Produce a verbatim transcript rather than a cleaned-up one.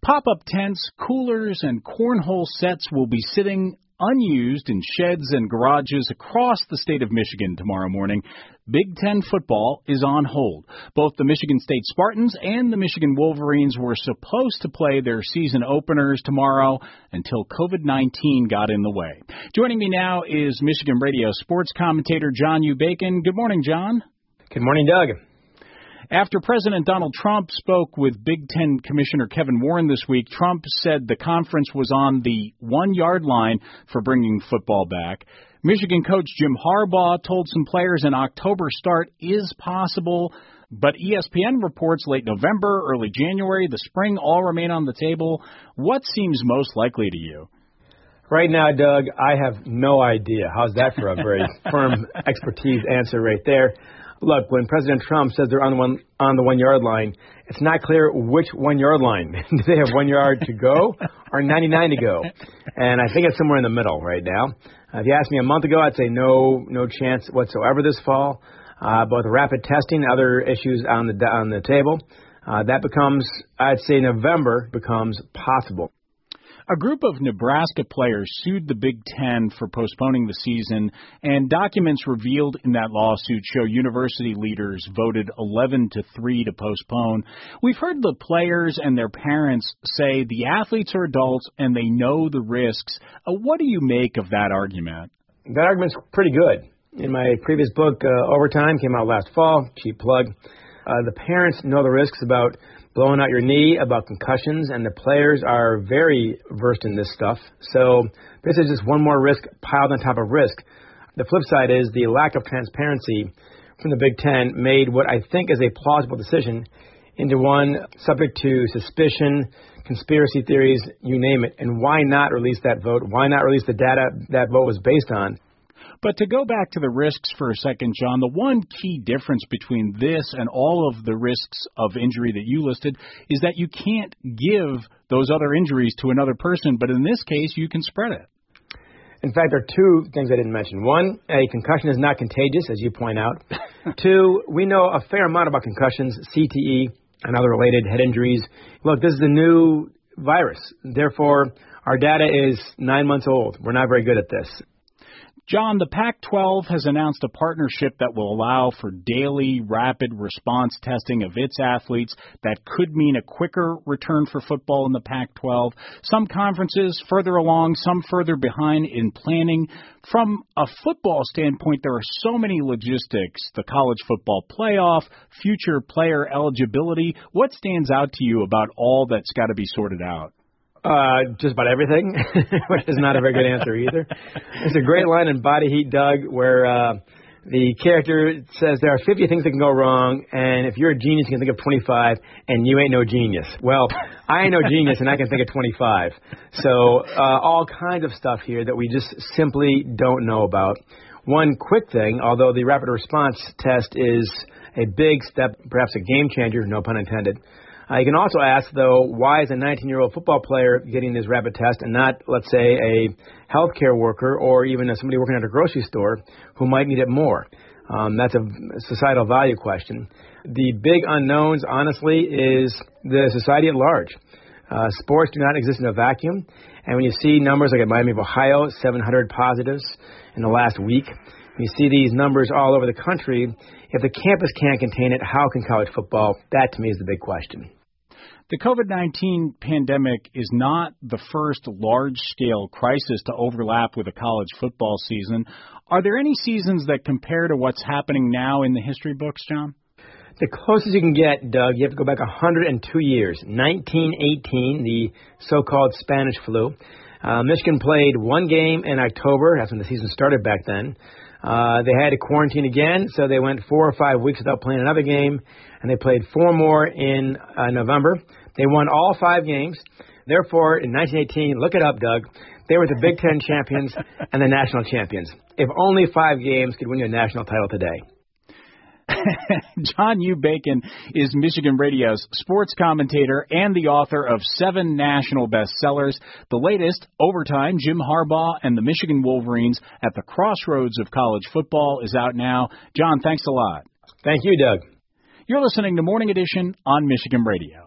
Pop-up tents, coolers, and cornhole sets will be sitting unused in sheds and garages across the state of Michigan tomorrow morning. Big Ten football is on hold. Both the Michigan State Spartans and the Michigan Wolverines were supposed to play their season openers tomorrow until COVID nineteen got in the way. Joining me now is Michigan Radio sports commentator John U. Bacon. Good morning, John. Good morning, Doug. After President Donald Trump spoke with Big Ten Commissioner Kevin Warren this week, Trump said the conference was on the one-yard line for bringing football back. Michigan coach Jim Harbaugh told some players an October start is possible, but E S P N reports late November, early January, the spring all remain on the table. What seems most likely to you? Right now, Doug, I have no idea. How's that for a very firm expertise answer right there? Look, when President Trump says they're on the one on the one-yard line, it's not clear which one-yard line. Do they have one yard to go or ninety-nine to go? And I think it's somewhere in the middle right now. Uh, if you asked me a month ago, I'd say no no chance whatsoever this fall. Uh, but with rapid testing and other issues on the on the table, uh, that becomes, I'd say November becomes possible. A group of Nebraska players sued the Big Ten for postponing the season, and documents revealed in that lawsuit show university leaders voted eleven to three to postpone. We've heard the players and their parents say the athletes are adults and they know the risks. Uh, what do you make of that argument? That argument's pretty good. In my previous book, uh, Overtime, came out last fall, cheap plug, uh, the parents know the risks about blowing out your knee, about concussions, and the players are very versed in this stuff. So this is just one more risk piled on top of risk. The flip side is the lack of transparency from the Big Ten made what I think is a plausible decision into one subject to suspicion, conspiracy theories, you name it. And why not release that vote? Why not release the data that vote was based on? But to go back to the risks for a second, John, the one key difference between this and all of the risks of injury that you listed is that you can't give those other injuries to another person, but in this case, you can spread it. In fact, there are two things I didn't mention. One, a concussion is not contagious, as you point out. Two, we know a fair amount about concussions, C T E, and other related head injuries. Look, this is a new virus. Therefore, our data is nine months old. We're not very good at this. John, the Pac twelve has announced a partnership that will allow for daily rapid response testing of its athletes. That could mean a quicker return for football in the Pac twelve. Some conferences further along, some further behind in planning. From a football standpoint, there are so many logistics. The college football playoff, future player eligibility. What stands out to you about all that's got to be sorted out? Uh, just about everything, which is not a very good answer either. There's a great line in Body Heat, Doug, where uh, the character says there are fifty things that can go wrong, and if you're a genius, you can think of twenty-five, and you ain't no genius. Well, I ain't no genius, and I can think of twenty-five. So uh, all kinds of stuff here that we just simply don't know about. One quick thing, although the rapid response test is a big step, perhaps a game changer, no pun intended, Uh, you can also ask, though, why is a nineteen-year-old football player getting this rapid test and not, let's say, a healthcare worker or even somebody working at a grocery store who might need it more? Um, that's a societal value question. The big unknowns, honestly, is the society at large. Uh, sports do not exist in a vacuum. And when you see numbers like at Miami of Ohio, seven hundred positives in the last week, when you see these numbers all over the country, if the campus can't contain it, how can college football? That, to me, is the big question. The COVID nineteen pandemic is not the first large-scale crisis to overlap with a college football season. Are there any seasons that compare to what's happening now in the history books, John? The closest you can get, Doug, you have to go back one hundred two years. nineteen eighteen, the so-called Spanish flu. Uh, Michigan played one game in October. That's when the season started back then. Uh, they had to quarantine again, so they went four or five weeks without playing another game, and they played four more in uh, November. They won all five games. Therefore, in nineteen eighteen, look it up, Doug, they were the Big Ten champions and the national champions. If only five games could win you a national title today. John U. Bacon is Michigan Radio's sports commentator and the author of seven national bestsellers. The latest, Overtime, Jim Harbaugh and the Michigan Wolverines at the Crossroads of College Football, is out now. John, thanks a lot. Thank you, Doug. You're listening to Morning Edition on Michigan Radio.